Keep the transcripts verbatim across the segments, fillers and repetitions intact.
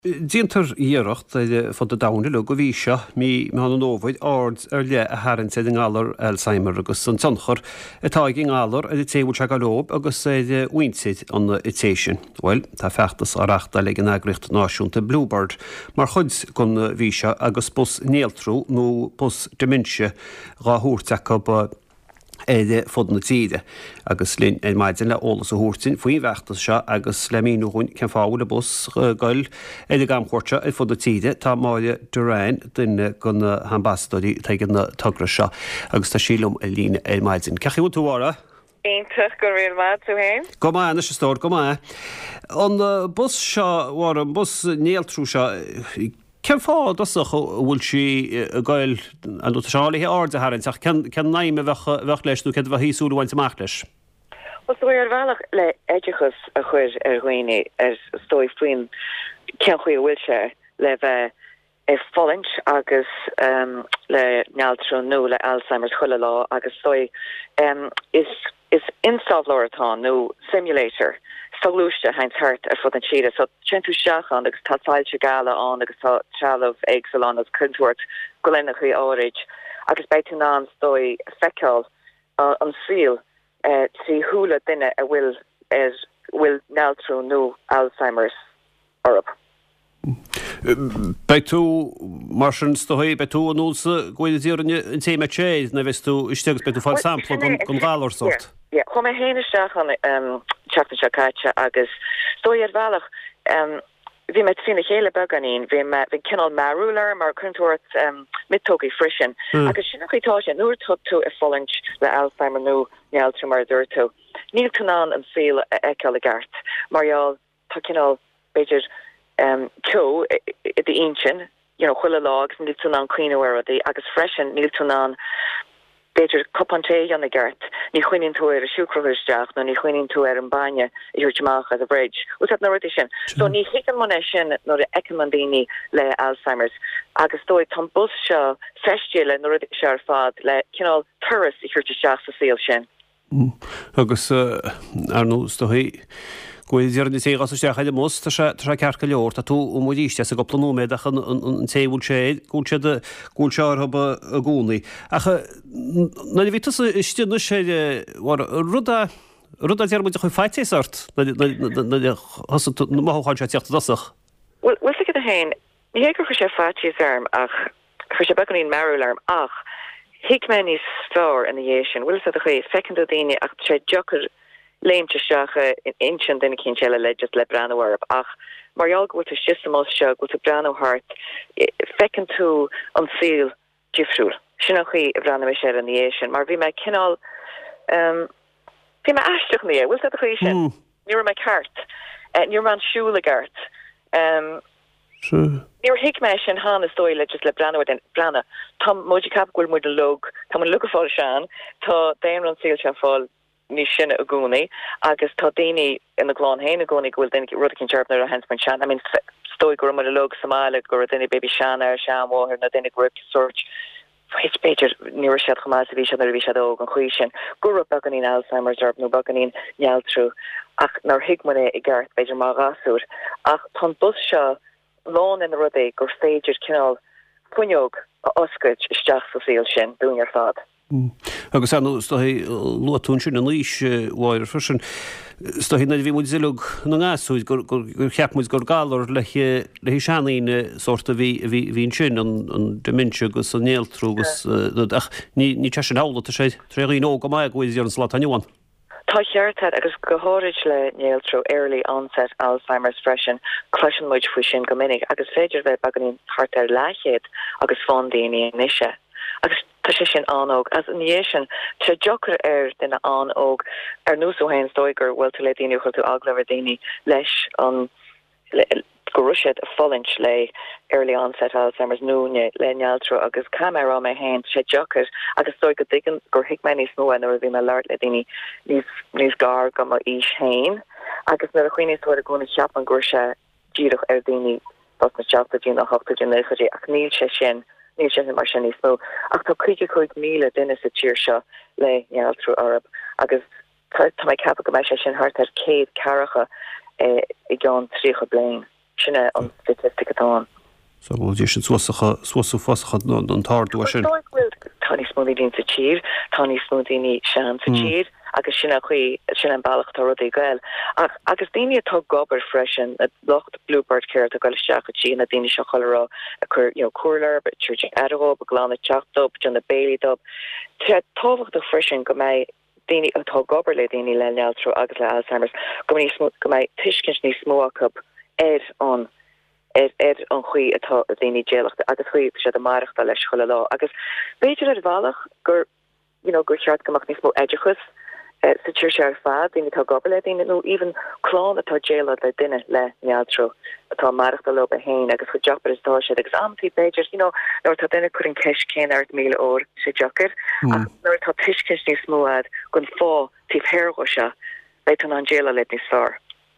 Díantar íirecht fod a damna le go bhí seo mí me an nómhaid ard ar le a haann sé an gálar Alzheimer agus an tionchar atá gin gálar a téhúil se galób agus é uintid an itéisisin. Well, tá fechttas áreachta le an agriocht náisiúnta Bluebird, mar chud gon bhí seo agus bus néaltrú nó bus dementia ráthúrteach ba éide fod na tíide, agus linn é maidin le ólas a húrtin faoí bheachtas seo agus le míúhain cen fáil a bus gail éidir gamchórte i fod na tíide tá máile Duran duine gon ambassadóí teigin na tugra seo, agus tá sílumm a lína é maidin. Cechiú tú ára? Éintach go réir má tú hain? Go má na sé stór, go má. An bus seo war an bus néaltrú seo Ken fád asach bhfuil si a gail an seálaithe áde haintach cen naime bheith leis nó cen bheith híosúla bhaint amach leis? Well, so ar bhealach le éidechas a chuir ar ghaoine ar stoi faoin cean chuí bhfuil se le bheith é fallint agus um, le nealtrú nó le Alzheimer's chuile lá agus stoi um, is, is instábhlóratá nó simulator Salúiste haint hart ar fod an tíide, so tjentú seachan agus tá sáilte gála an agus tá trealamh éagsúil agus cuntuairt go lena chuí áirid agus beitú ná stoi feicáil uh, an síl uh, trí thuúla duine a bhfuil ar bhfuil nealtrú nó Alzheimer's orb. Beitú mar sin stoí beitú an úsa goidir an téime chéad na bheits tú istegus beitú fáil sampla gon gálar sort. Ja, kom me heen staach aan um chakatja agus stoi er valach um vi met fin hele baganin vi vi kennal maruler mar kuntoort um mittogi frischen mm. agus sinnachitá noor tot to a folling le Alzheimer no nealtrumar durto Níl tunan an seal ekelegart Marial takinal bejer um ko the ancient you know hulle logs níl tunan clean aware the agus freshen níl tunan Beter kopante an the gart, ni chuinin tú er a siúcrohuisteach, no ni chuinin tú er an baine i hurtach as a bridge. Us hat nordition. So ni hiken man sin no de ekmandini le Alzheimer's. Agus stoi tom bus seo festiile nordi ar fad le kinál turas i hurtach sa seal sin. Agus ar nó stohi Gwydir yn ei gos o steach aile mos, ta se cerca leor, ta tú o mwydiste sa gopla nómed ach yn teimwl che, gwyl se ar hyb y gwni. Ach, na ni fitas ysdi yn ysdi, rwda, rwda diar mwyd chwy ffait eis art, na mahw chan se tiach dasach? Wel, wel sy'n gyda hyn, ni heg o'ch eisiau ffait eis arm, ach, o'ch eisiau bagon i'n marw arm, ach, hig men i stor yn y iesian, wel sy'n ddech chi, fecond o ddini, ach, tre joker, Leimte seacha in inchen den kinchelle le just le brano warp ach Marial go to systemos se go to brano hart fekken to an seal gifrúl Sinnachi brano me an the Asian mar vi me kinál um vi me astoch me wil dat Asian Ni me kart ni man Schulgart um Níor hiic me sin hána stoi le just le brano den brana Tá moji cap gúil mu de log Tá man look fá sean tá déan an seal se fáil ní sinna a gúnaí agus tá daoine ina glán héna gúnaí gohfuil daine rud cin tearp a hens man sean I mean stoi gur mar a log Somália gur daine baby sean ar sean mhór na daine grip search Hit Peter níor sead chumá a bhí se ar bhí se óg an chuí sin gur baganín Alzheimer's arb nó baganín nealtrú ach nar hiigmana i gceart beidir má gasúr ach tá bus seo lán in rudé gur féidir cinál puneog a oscaid isteach sa síl sin dún ar fad. Agus an stohi luatún sin an lís bháir frisin stohi na bhí muid zilug na ngáasúid gur cheapmuid gur gálar le hí seanaíine sorta bhín sin an dementia agus an néaltrú agus ach ní te sin hála a sé tréí nó go mai gohfuil ar an slá aniuan. Tá cheartad agus go háirid le néaltrú early onset Alzheimer's freisin cluisian muid faoi sin go minic agus féidir bheith baganín thart ar leichéad agus fádaoine níise. agus tá sé sin anóg as an éisian tre joker ar duna anóg ar nús ó hain stoigur bhfuil tú le daine chuil tú aglah daine leis an goruisiid a fallint le early onset Alzheimer's núne le nealtrú agus camera me hain sé joker agus stoi go digan gur hiic me níos mó an bhí me leart le daine níos gar go má ís hain agus na a chuoine tú a gúna cheap an gur se díirech ar daine bas na seachta dín a hochtta dín lechaí ach níl sé sin Ní sin mar sin níos mó ach tá chuige chuig míle duine sa tíir seo le nealtrú orb agus tá mai cap go me sin hart ar céad caracha i gán trícha blain. sinna an statistic atá. So dé sin suasacha suasú fasacha an tardú sin. Tání smódín sa tír, tání smódíní sean sa tír, agus sinna chuí sin an bailach tá rudí gail. Agus daine atá gobar freisin a locht Bluebird Care a gail seach a tí na daine seo cholerá a chur cualar, but church ergo, but glána teachdob, John the Bailey dob. Tá táhacht a freisin go mai daine atá gobar le daine le nealtrú agus le Alzheimer's, go mai go mai tuiscin ní smóachab ed an er er an chuí atá a daoine déalacht agus chuí sé a marachta leis chola lá agus beidir ar bhealach gur you know gur cheart goach níos mó éidechas sa tíir sé ar fad daoine tá gobal le daoine nó even chlán atá déala le duine le nealtrú atá marachta lo a hain agus chu jobar istá sé agus amtí beidir you know nóir tá duine chur an ceis cén art míle ór sé jocar ach nóir tá tuiscin níos móad gon fá tíh hairgo se beit an an déala le níos fearr.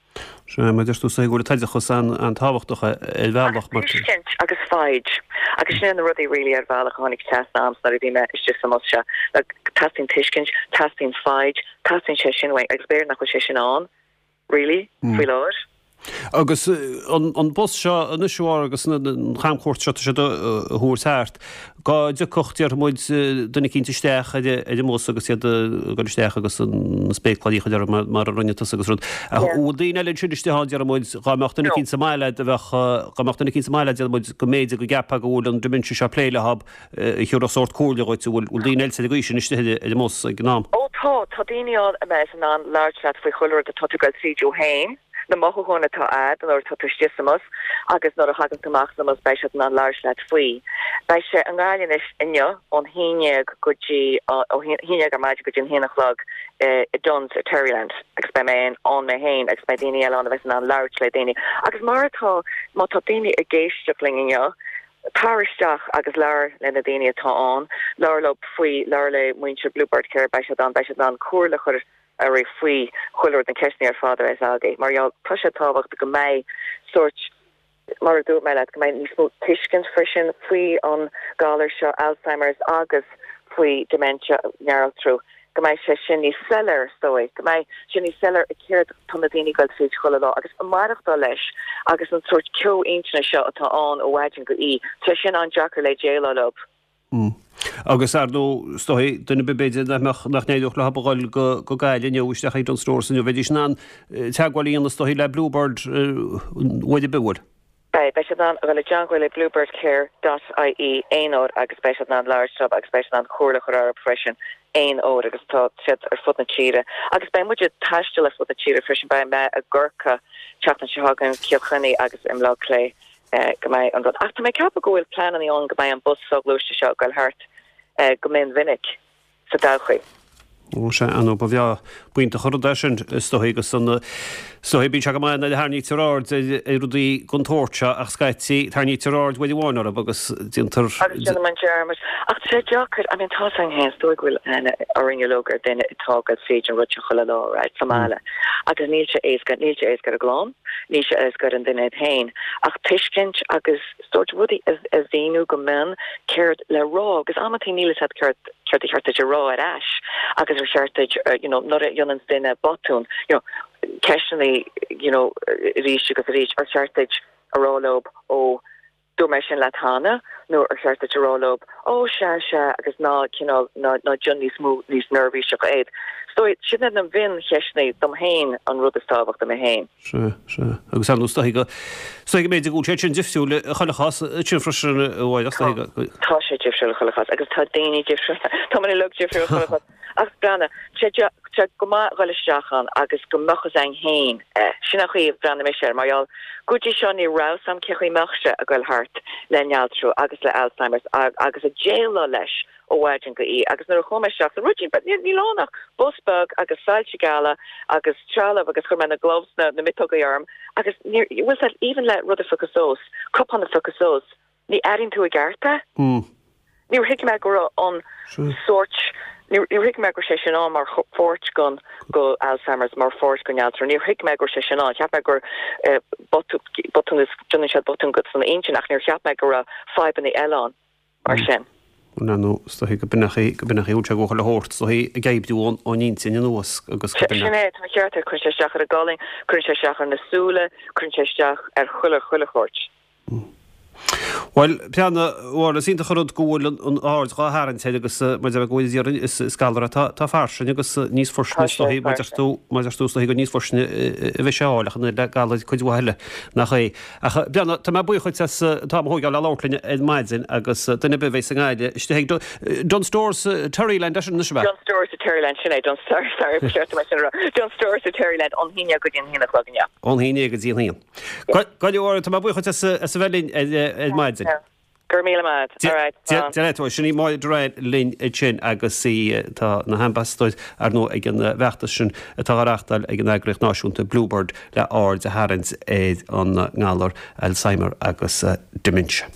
me dú sé go taide chus an an táhachtcha elhheach mar agus feid agus sin an rudí ri ar bhealach hánig test am na dtíime is just sam se le testing tiiscin testing feid testing sé sin wei agus béir nach chu sé sin an really fi lá. Agus an bus seo an isisiúir agus chaimchóirt se sé thuúrthart gá de cochtíar muid duna cinnta steach idir mó agus iad go steach agus an spéicladí chuidir mar runnetas agus rud. ú daine le siúisteáidir muid gaachtainna cin sa maiile gaachtainna cin sa maiile muid go méide go gappa go bhúil an dumin se pléilehab i chiúr a sort cóirleáid bhfuil ú daine eilsa go sin isteide idir mó gnám. Ó tá tá daineáil a meis an an láirleat faoi choir a totugail tríú hain. Na mocha gona tá ad an or tá tuistimas agus nó a hagan tamachsamas bei se an láirleat faoi. Bei sé an gáilin is inne an híineag gotí híineag a maid go gin hénachlog i dons a Terryland agus bei mé an mé hain agus bei daine eile an bheits an láir le daine. Agus martá má tá daine a géisteling inne Paristeach agus leir lena daine atá an, leir lo faoi leir le muintir Bluebird Care bei se an bei se an cuala chur a ré faoi chuir an ceisní ar fáda is agé. Mar tu sé táhacht go mé sort mar dú me le go mé níos mó tuiscin frisin faoi an gáir seo Alzheimer's agus faoi dementia nearaltrú. Go mé sé sin ní sellar stoi, go mé sin ní sellar a céir tuna daoine goil féid chola lá agus an marachta leis agus an sort ceú aintna seo atá an ó bhaidin go í te sin an Jackar le déala lob. Agus ar nó stoi duna bebéide nach néidirch le habáil go gaiile neúisteach an stórsan bheidir sin an teagháilí an stoí le Bluebird uide beúir. Bei be an bhfuil John le Bluebird Care dot I E ein ór agus be an láirstop agus be an chóla chu ar freisin ein ór agus tá si ar fut na tíre. Agus bei muide taiste le fut na tíre freisin bei me a ggurcha teachna se hagan ceochanní agus im lá lé. go mai an rud. Ach tá mé cap gohfuil plan an an go mai an bus soglúiste seo goil hart go mén vinnic sa dachaí. Ó sé an ba bhea buinte chorda sin stohégus san stohé bí se go mai na hání terád é rudí gontóirte ach scaití tarní terád bhfuil bháinar agus dintar man Germas. Ach sé Jackar a tá an hen stohfuil oringe logar den tágad féid an rute chola lá right Somála. Agus níl se éisgad níl se éisgad a glám, níl se éisgad an duine hain. Ach tuiscint agus stort rudí a bhíú go men ceirt le rá, agus amatí nílas had ceirt ceirt chartaid a rá ar as agus ar chartaid you know not at Jonans dinne botún you know questionly you know reach agus reach ar chartaid a rálob ó dú me sin latana nó ar chartaid a rálob ó se se agus ná you know ná ná John níos mú níos nervví se go éid. Stoi si an vin cheisné dom hain an rud istáhacht am hain. Se se agus an sta go so go méidir gúil sin difsiúle cholachas sin frisin bhhaid tá sé difsiúle cholachas agus tá daoine difsiúle tá man le difriúle cholachas ach brana sé sé go má roiisteachchan agus go mochas an hain sinna chuí brana mé sé marall gotí seo ní ra sam cechuí meachse a goil hart le nealtrú agus le Alzheimer's agus a jail leis ó bhaidin go í agus nar chometeach rutin, but ní lánach busbug agus salse gala agus trala agus chu na gloves na na mittogaarm agus was that even let rudder focusós cup on the focusós ní adding to a garta mm. ní hick me go on sort ní hick me sé an mar fort gun go Alzheimer's mar fort gon alter ní hick me go sé an heb me gur botun is Johnny botun go an ancient nach ní heb me go five in the elon mar sin nó sto go binnaí go binnaí úte go le hort, so hí gaibdún ó nín sin nuas agus Sinné ceart chun seach a galing, chun seach an nasúle, chun seach ar chuile chuile chót. Well peanna bhla sínta chorod gúil an áard gá háann sé agus mar a goir is scalra tá farsin agus níos forsna hí maidirú maidirú go níos forsna bheith seáach na le gal chuidhile nach é. Beanna tá buí chuid tá thuáil le lálainn ed maidzin agus duna behéh san gáide iste John Stores Terryland na se. John Stores a Terryland sinné John Stores John Stores a Terryland an híine go dín hína chlágan. An híine go díon híon. Gaiidir tá buí chuid sa bhelín ed maidzin. Gurmíle Deto sinní mai dreid lin sin agus sí tá na hambastóid ar nó ag an bheachtas sin atáreachtal ag an agricht náisiúnta Bluebird le áard a Harins éiad an ngálar Alzheimer agus dementia.